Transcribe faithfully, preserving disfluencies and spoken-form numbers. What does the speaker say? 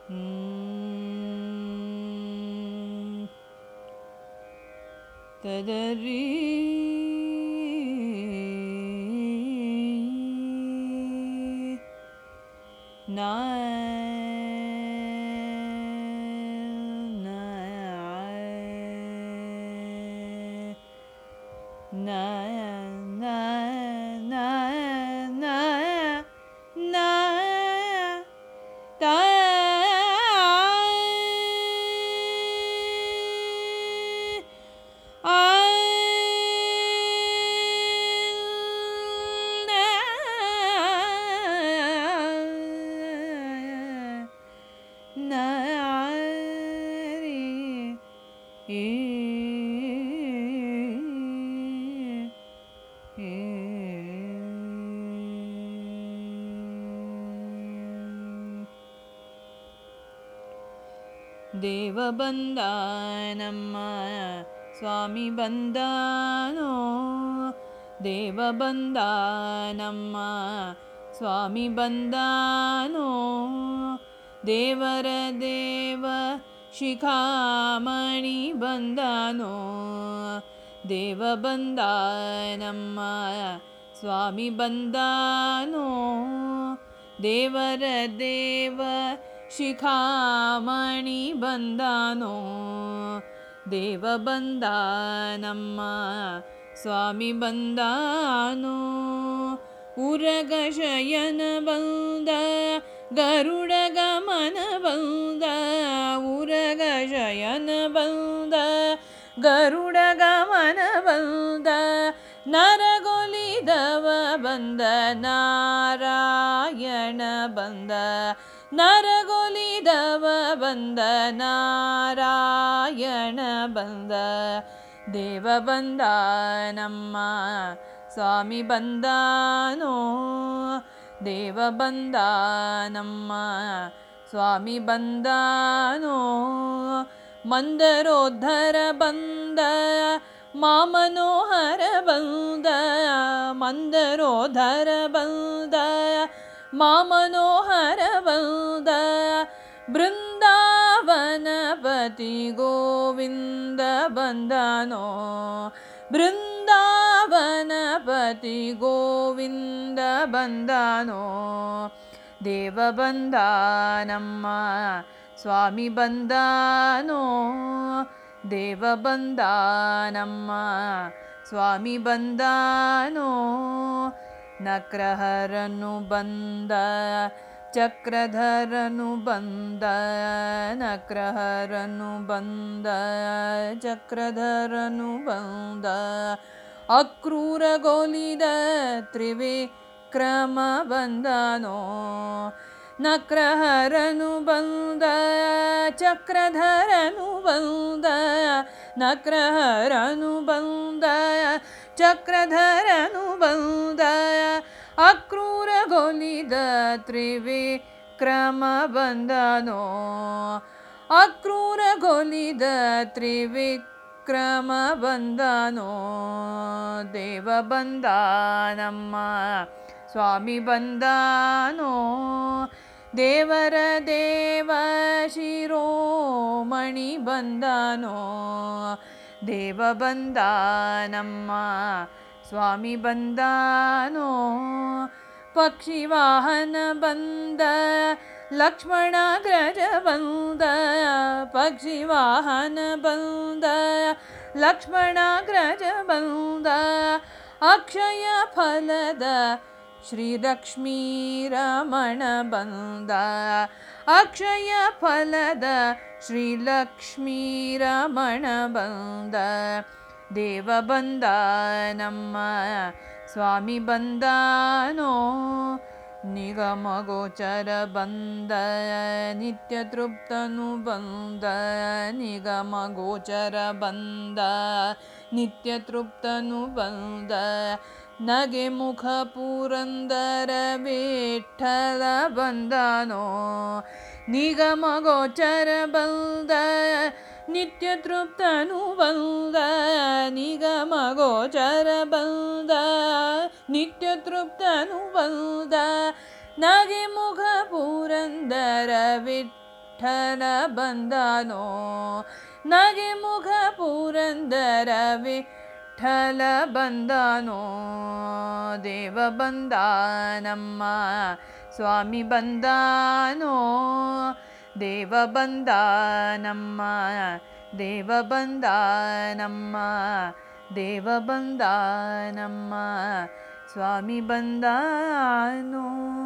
ತದರಿ ನಾ ದೇವ ಬಂದ ನಮ್ಮ ಸ್ವಾಮಿ ಬಂದಾನೋ, ದೇವ ಬಂದ ನಮ್ಮ ಸ್ವಾಮಿ ಬಂದಾನೋ, ದೇವರ ದೇವ ಶಿಖಾಮಣಿ ಬಂದಾನೋ, ದೇವ ಬಂದ ನಮ್ಮ ಸ್ವಾಮಿ ಬಂದಾನೋ, ದೇವರ ದೇವ ಶಿಖಾಮಣಿ ಬಂದಾನೋ, ದೇವ ಬಂದ ನಮ್ಮ ಸ್ವಾಮಿ ಬಂದಾನೋ, ಉರಗ ಶಯನ ಬಂದ ಗರುಡ ಗಮನ ಬಂದ, ಉರಗ ಶಯನ ಬಂದ ಗರುಡ ಗಮನ ಬಂದ, ನರಗೊಲಿದವ ಬಂದ ನಾರಾಯಣ ಬಂದ, ನರಗೊಲಿದವ ಬಂದ ನಾರಾಯಣ ಬಂದ, ದೇವ ಬಂದ ನಮ್ಮ ಸ್ವಾಮಿ ಬಂದಾನೋ, ದೇವ ಬಂದ ನಮ್ಮ ಸ್ವಾಮಿ ಬಂದಾನೋ, ಮಂದರೋದ್ಧರ ಬಂದ ಮಾಮನೋಹರ ಬಂದ, ಮಂದರೋದ್ಧರ ಬಂದ ಮಾಮನೋಹರ ಬಂದ, ಬೃಂದಾವನಪತಿ ಗೋವಿಂದ ಬಂದನೋ, ಬೃಂದಾವನಪತಿ ಗೋವಿಂದ ಬಂದನೋ, ದೇವ ಬಂದ ನಮ್ಮ ಸ್ವಾಮಿ ಬಂದನೋ, ದೇವ ಬಂದ ನಮ್ಮ ಸ್ವಾಮಿ ಬಂದನೋ, ನಕ್ರಹರನು ಬಂದ ಚಕ್ರಧರನು ಬಂದ, ನಕ್ರಹರನು ಬಂದ ಚಕ್ರಧರನು ಬಂದ, ಅಕ್ರೂರಗೊಲಿದ ತ್ರಿವಿಕ್ರಮ ಬಂದನೋ, ನಕ್ರಹರನು ಬಂದ ಚಕ್ರಧರನು ಬಂದ, ನಕ್ರಹರನು ಬಂದ ಚಕ್ರಧರನು ಬಂದ, ಅಕ್ರೂರಗೊಲಿದ ತ್ರಿವಿಕ್ರಮ ಬಂದನೋ, ಅಕ್ರೂರಗೊಲಿದ ತ್ರಿವಿಕ್ರಮ ಬಂದನೋ, ದೇವ ಬಂದ ನಮ್ಮ ಸ್ವಾಮಿ ಬಂದನೋ, ದೇವರ ದೇವ ಶಿರೋಮಣಿ ಬಂದನೋ, ದೇವ ಬಂದ ನಮ್ಮ ಸ್ವಾಮಿ ಬಂದನೋ, ಪಕ್ಷಿ ವಾಹನ ಬಂದ ಲಕ್ಷ್ಮಣಾಗ್ರಜ ಬಂದ, ಪಕ್ಷಿ ವಾಹನ ಬಂದ ಲಕ್ಷ್ಮಣಾಗ್ರಜ ಬಂದ, ಅಕ್ಷಯ ಫಲದ ಶ್ರೀಲಕ್ಷ್ಮೀ ರಮಣ ಬಂದ, ಅಕ್ಷಯ ಫಲದ ಶ್ರೀಲಕ್ಷ್ಮೀ ರಮಣ ಬಂದ, ದೇವ ಬಂದ ನಮ್ಮ ಸ್ವಾಮಿ ಬಂದನೋ, ನಿಗಮ ಗೋಚರ ಬಂದ ನಿತ್ಯ ತೃಪ್ತನು ಬಂದ, ನಿಗಮ ಗೋಚರ ಬಂದ ನಿತ್ಯ ತೃಪ್ತನು ಬಂದ, ನಗೆ ಮುಖ ಪುರಂದರ ವಿಠಲ ಬಂದನೋ, ನಿಗಮ ಗೋಚರ ಬಂದ ನಿತ್ಯ ತೃಪ್ತನು ಬಂದ, ನಿಗಮ ಗೋಚರ ಬಂದ ನಿತ್ಯ ತೃಪ್ತನು ಬಂದ, ನಗೆ ಮುಖ ಪುರಂದರ ವಿಠಲ ವಿಠ್ಠಲ ಬಂದಾನೋ ನಗೆ ಮುಖ ಪುರಂದರ ವಿಠ್ಠಲ ಬಂದಾನೋ ದೇವ ಬಂದಾನಮ್ಮ ಸ್ವಾಮಿ ಬಂದಾನೋ ದೇವ ಬಂದಾನಮ್ಮ ದೇವ ಬಂದಾನಮ್ಮ ದೇವ ಬಂದಾನಮ್ಮ ಸ್ವಾಮಿ ಬಂದಾನೋ